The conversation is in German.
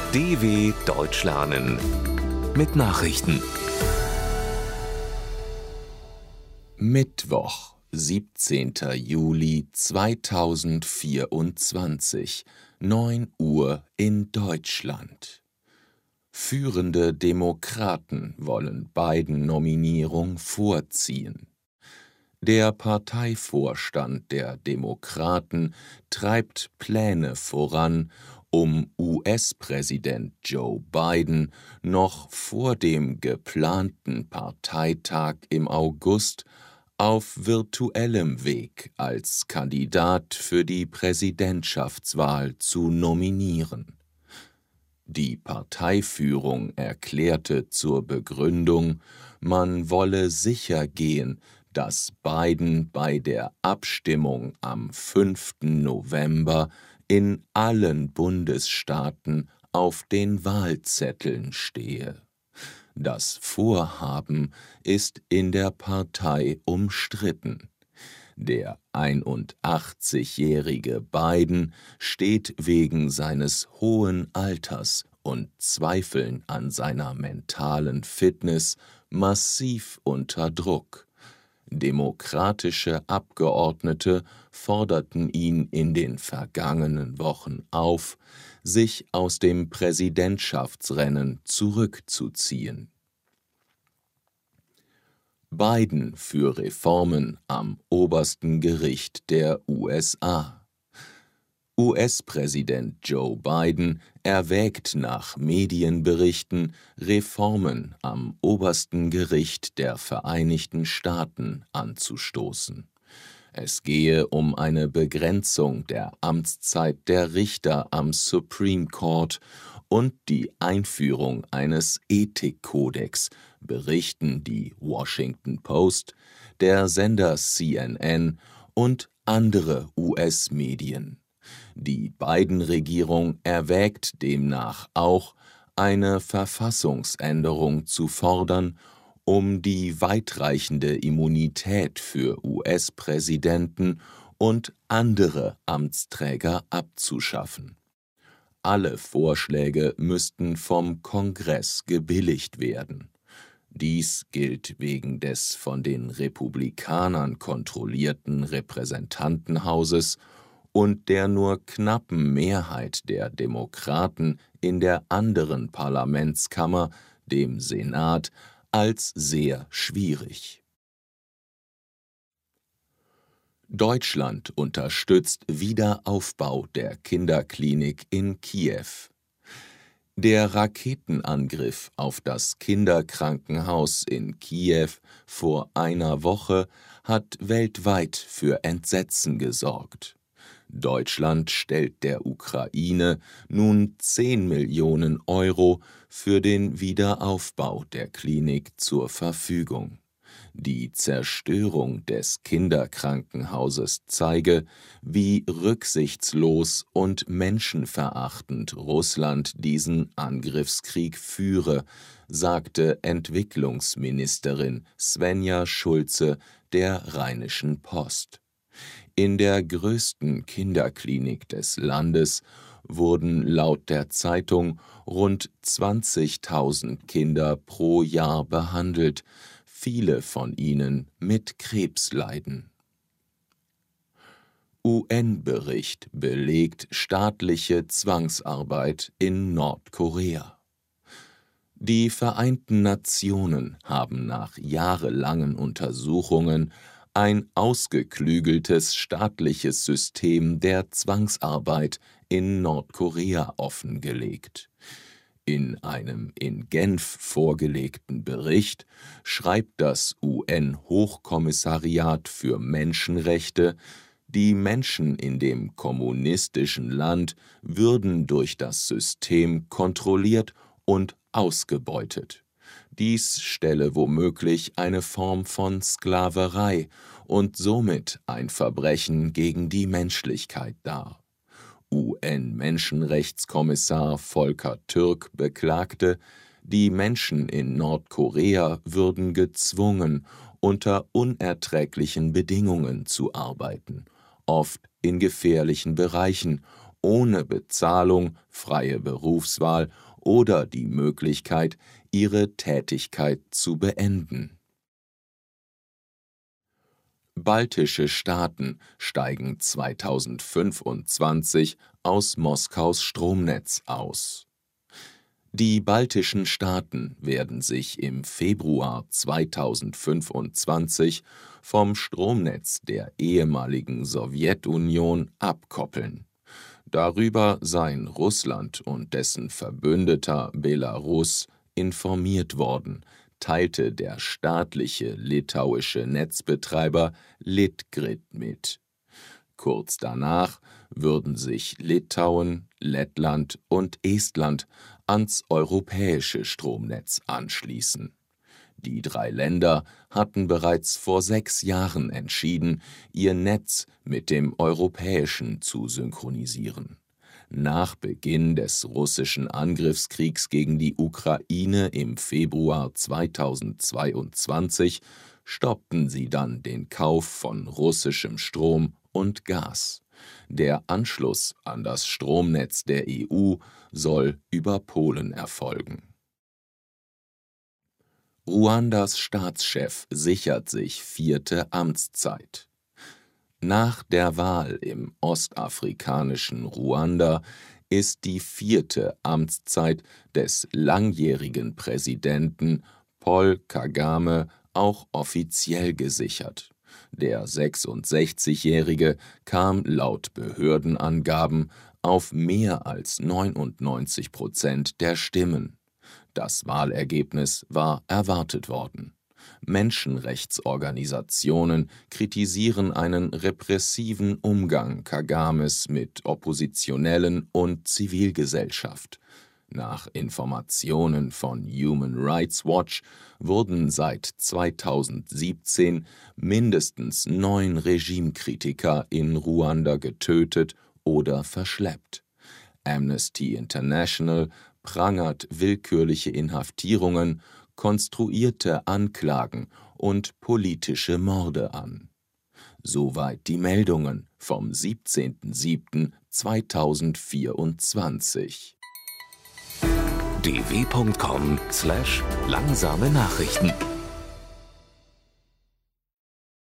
DW Deutsch lernen mit Nachrichten. Mittwoch, 17. Juli 2024, 9 Uhr in Deutschland. Führende Demokraten wollen Biden-Nominierung vorziehen. Der Parteivorstand der Demokraten treibt Pläne voran, um US-Präsident Joe Biden noch vor dem geplanten Parteitag im August auf virtuellem Weg als Kandidat für die Präsidentschaftswahl zu nominieren. Die Parteiführung erklärte zur Begründung, man wolle sichergehen, dass Biden bei der Abstimmung am 5. November in allen Bundesstaaten auf den Wahlzetteln stehe. Das Vorhaben ist in der Partei umstritten. Der 81-jährige Biden steht wegen seines hohen Alters und Zweifeln an seiner mentalen Fitness massiv unter Druck. Demokratische Abgeordnete forderten ihn in den vergangenen Wochen auf, sich aus dem Präsidentschaftsrennen zurückzuziehen. Biden für Reformen am obersten Gericht der USA. US-Präsident Joe Biden erwägt nach Medienberichten, Reformen am obersten Gericht der Vereinigten Staaten anzustoßen. Es gehe um eine Begrenzung der Amtszeit der Richter am Supreme Court und die Einführung eines Ethikkodex, berichten die Washington Post, der Sender CNN und andere US-Medien. Die Biden-Regierung erwägt demnach auch, eine Verfassungsänderung zu fordern, um die weitreichende Immunität für US-Präsidenten und andere Amtsträger abzuschaffen. Alle Vorschläge müssten vom Kongress gebilligt werden. Dies gilt wegen des von den Republikanern kontrollierten Repräsentantenhauses und der nur knappen Mehrheit der Demokraten in der anderen Parlamentskammer, dem Senat, als sehr schwierig. Deutschland unterstützt Wiederaufbau der Kinderklinik in Kiew. Der Raketenangriff auf das Kinderkrankenhaus in Kiew vor einer Woche hat weltweit für Entsetzen gesorgt. Deutschland stellt der Ukraine nun 10 Millionen Euro für den Wiederaufbau der Klinik zur Verfügung. Die Zerstörung des Kinderkrankenhauses zeige, wie rücksichtslos und menschenverachtend Russland diesen Angriffskrieg führe, sagte Entwicklungsministerin Svenja Schulze der Rheinischen Post. In der größten Kinderklinik des Landes wurden laut der Zeitung rund 20.000 Kinder pro Jahr behandelt, viele von ihnen mit Krebsleiden. UN-Bericht belegt staatliche Zwangsarbeit in Nordkorea. Die Vereinten Nationen haben nach jahrelangen Untersuchungen ein ausgeklügeltes staatliches System der Zwangsarbeit in Nordkorea offengelegt. In einem in Genf vorgelegten Bericht schreibt das UN-Hochkommissariat für Menschenrechte, die Menschen in dem kommunistischen Land würden durch das System kontrolliert und ausgebeutet. Dies stelle womöglich eine Form von Sklaverei und somit ein Verbrechen gegen die Menschlichkeit dar. UN-Menschenrechtskommissar Volker Türk beklagte, die Menschen in Nordkorea würden gezwungen, unter unerträglichen Bedingungen zu arbeiten, oft in gefährlichen Bereichen ohne Bezahlung, freie Berufswahl oder die Möglichkeit, ihre Tätigkeit zu beenden. Baltische Staaten steigen 2025 aus Moskaus Stromnetz aus. Die baltischen Staaten werden sich im Februar 2025 vom Stromnetz der ehemaligen Sowjetunion abkoppeln. Darüber seien Russland und dessen Verbündeter Belarus informiert worden, teilte der staatliche litauische Netzbetreiber Litgrid mit. Kurz danach würden sich Litauen, Lettland und Estland ans europäische Stromnetz anschließen. Die 3 Länder hatten bereits vor 6 Jahren entschieden, ihr Netz mit dem europäischen zu synchronisieren. Nach Beginn des russischen Angriffskriegs gegen die Ukraine im Februar 2022 stoppten sie dann den Kauf von russischem Strom und Gas. Der Anschluss an das Stromnetz der EU soll über Polen erfolgen. Ruandas Staatschef sichert sich 4. Amtszeit. Nach der Wahl im ostafrikanischen Ruanda ist die 4. Amtszeit des langjährigen Präsidenten Paul Kagame auch offiziell gesichert. Der 66-Jährige kam laut Behördenangaben auf mehr als 99% der Stimmen. Das Wahlergebnis war erwartet worden. Menschenrechtsorganisationen kritisieren einen repressiven Umgang Kagames mit Oppositionellen und Zivilgesellschaft. Nach Informationen von Human Rights Watch wurden seit 2017 mindestens 9 Regimekritiker in Ruanda getötet oder verschleppt. Amnesty International prangert willkürliche Inhaftierungen, konstruierte Anklagen und politische Morde an. Soweit die Meldungen vom 17.07.2024. dw.com/langsame Nachrichten